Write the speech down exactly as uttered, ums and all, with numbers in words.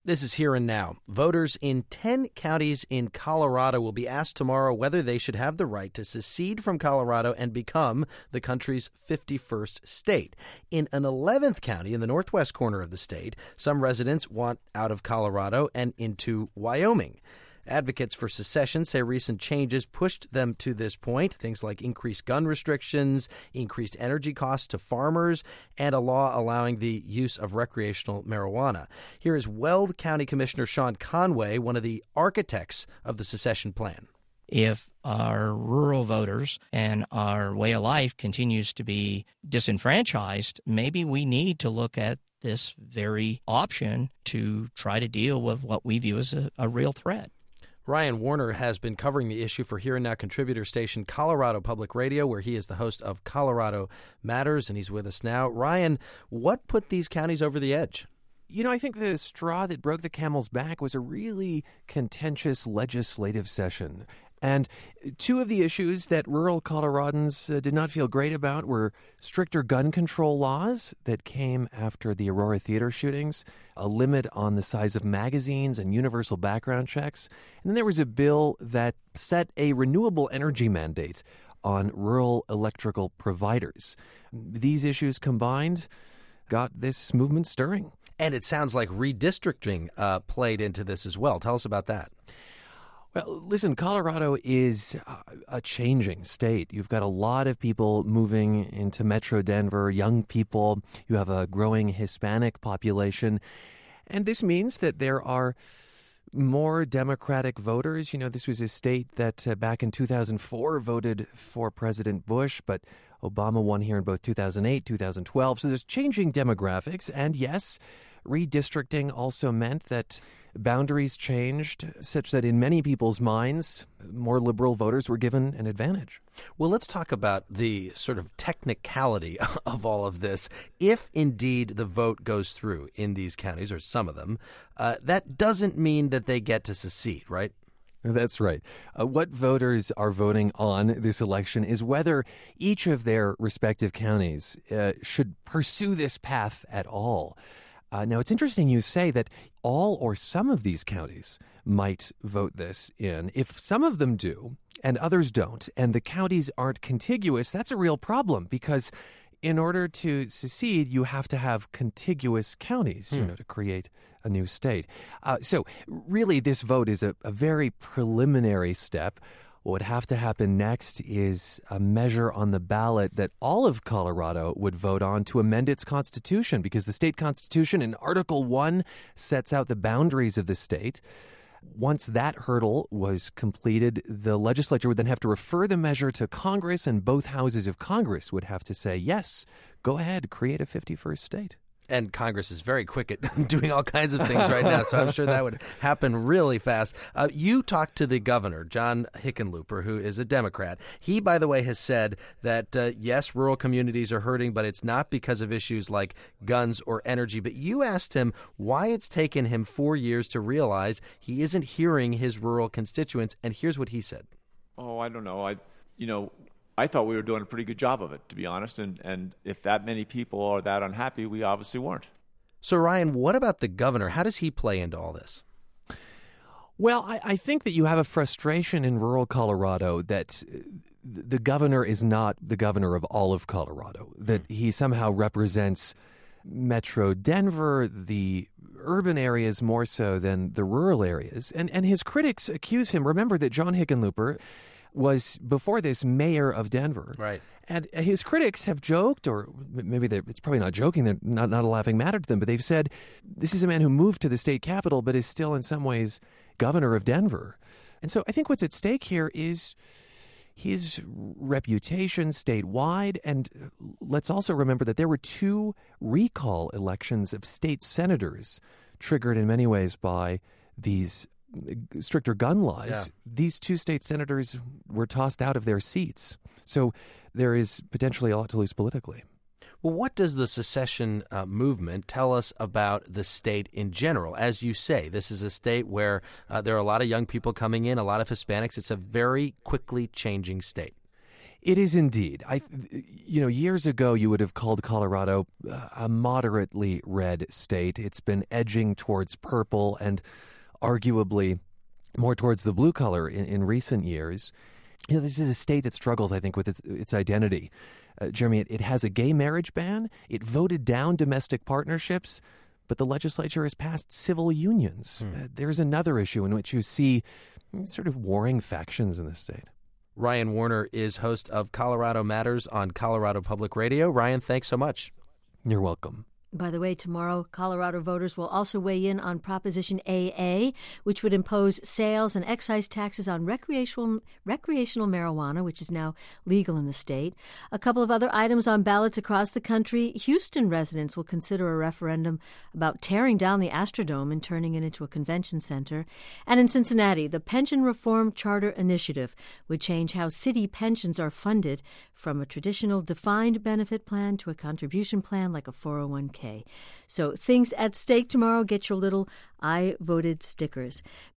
This is Here and Now. Voters in ten counties in Colorado will be asked tomorrow whether they should have the right to secede from Colorado and become the country's fifty-first state. In an eleventh county in the northwest corner of the state, some residents want out of Colorado and into Wyoming. Advocates for secession say recent changes pushed them to this point, things like increased gun restrictions, increased energy costs to farmers, and a law allowing the use of recreational marijuana. Here is Weld County Commissioner Sean Conway, one of the architects of the secession plan. If our rural voters and our way of life continues to be disenfranchised, maybe we need to look at this very option to try to deal with what we view as a, a real threat. Ryan Warner has been covering the issue for Here and Now contributor station Colorado Public Radio, where he is the host of Colorado Matters, and he's with us now. Ryan, what put these counties over the edge? You know, I think the straw that broke the camel's back was a really contentious legislative session. And two of the issues that rural Coloradans uh, did not feel great about were stricter gun control laws that came after the Aurora Theater shootings, a limit on the size of magazines, and universal background checks. And then there was a bill that set a renewable energy mandate on rural electrical providers. These issues combined got this movement stirring. And it sounds like redistricting uh, played into this as well. Tell us about that. Well, listen, Colorado is a changing state. You've got a lot of people moving into Metro Denver, young people. You have a growing Hispanic population. And this means that there are more Democratic voters. You know, this was a state that uh, back in two thousand four voted for President Bush, but Obama won here in both two thousand eight, two thousand twelve. So there's changing demographics. And yes, redistricting also meant that boundaries changed such that in many people's minds, more liberal voters were given an advantage. Well, let's talk about the sort of technicality of all of this. If indeed the vote goes through in these counties, or some of them, uh, that doesn't mean that they get to secede, right? That's right. Uh, what voters are voting on this election is whether each of their respective counties uh, should pursue this path at all. Uh, now, it's interesting you say that all or some of these counties might vote this in. If some of them do and others don't, and the counties aren't contiguous, that's a real problem because in order to secede, you have to have contiguous counties, hmm. you know, to create a new state. Uh, so really, this vote is a, a very preliminary step. What would have to happen next is a measure on the ballot that all of Colorado would vote on to amend its constitution, because the state constitution in Article one sets out the boundaries of the state. Once that hurdle was completed, the legislature would then have to refer the measure to Congress, and both houses of Congress would have to say, yes, go ahead, create a fifty-first state. And Congress is very quick at doing all kinds of things right now, so I'm sure that would happen really fast. Uh, you talked to the governor, John Hickenlooper, who is a Democrat. He, by the way, has said that, uh, yes, rural communities are hurting, but it's not because of issues like guns or energy. But you asked him why it's taken him four years to realize he isn't hearing his rural constituents, and here's what he said. Oh, I don't know. I, you know... I thought we were doing a pretty good job of it, to be honest, and, and if that many people are that unhappy, we obviously weren't. So, Ryan, what about the governor? How does he play into all this? Well, I, I think that you have a frustration in rural Colorado that the governor is not the governor of all of Colorado, that he somehow represents Metro Denver, the urban areas more so than the rural areas. And, and his critics accuse him. Remember that John Hickenlooper was, before this, mayor of Denver. Right. And his critics have joked, or maybe it's probably not joking, they're not, not a laughing matter to them, but they've said, this is a man who moved to the state capital, but is still in some ways governor of Denver. And so I think what's at stake here is his reputation statewide. And let's also remember that there were two recall elections of state senators triggered in many ways by these stricter gun laws. Yeah. These two state senators were tossed out of their seats. So there is potentially a lot to lose politically. Well, what does the secession uh, movement tell us about the state in general? As you say, this is a state where uh, there are a lot of young people coming in, a lot of Hispanics. It's a very quickly changing state. It is indeed. I, you know, years ago you would have called Colorado a moderately red state. It's been edging towards purple and arguably more towards the blue color in, in recent years. You know, this is a state that struggles, I think, with its, its identity. Uh, Jeremy, it, it has a gay marriage ban. It voted down domestic partnerships, but the legislature has passed civil unions. Hmm. Uh, there's another issue in which you see sort of warring factions in the state. Ryan Warner is host of Colorado Matters on Colorado Public Radio. Ryan, thanks so much. You're welcome. By the way, tomorrow, Colorado voters will also weigh in on Proposition A A, which would impose sales and excise taxes on recreational recreational marijuana, which is now legal in the state. A couple of other items on ballots across the country. Houston residents will consider a referendum about tearing down the Astrodome and turning it into a convention center. And in Cincinnati, the Pension Reform Charter Initiative would change how city pensions are funded from a traditional defined benefit plan to a contribution plan like a four oh one k. So things at stake tomorrow. Get your little I voted stickers.